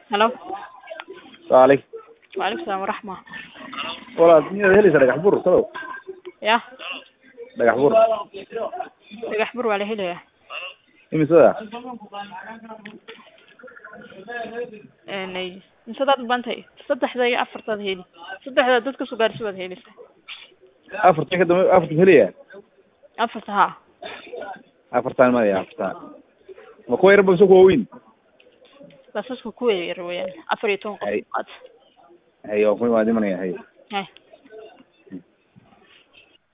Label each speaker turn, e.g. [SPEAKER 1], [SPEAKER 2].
[SPEAKER 1] Hello.
[SPEAKER 2] Saalay.
[SPEAKER 1] Waalaikum salaam waraxma.
[SPEAKER 2] Walaal miyaad helaysaa dhagax bur tadow?
[SPEAKER 1] Ya.
[SPEAKER 2] Dhagax bur.
[SPEAKER 1] Dhagax bur waa la helayaa.
[SPEAKER 2] Imisada?
[SPEAKER 1] Misadaad u bantay? Saddexda iyo afartaad heli. Saddexda dadka soo gaarsi waad helaysaa.
[SPEAKER 2] Afartan ka dambe afartan heliyaa?
[SPEAKER 1] Afarta ha.
[SPEAKER 2] Afartan ma ya afartan. Ma ku yarba soo weyn?
[SPEAKER 1] Basasku ku yar weeyaan. 14 qof qaad.
[SPEAKER 2] Hayo kuma dimanaya hay.
[SPEAKER 1] Hay.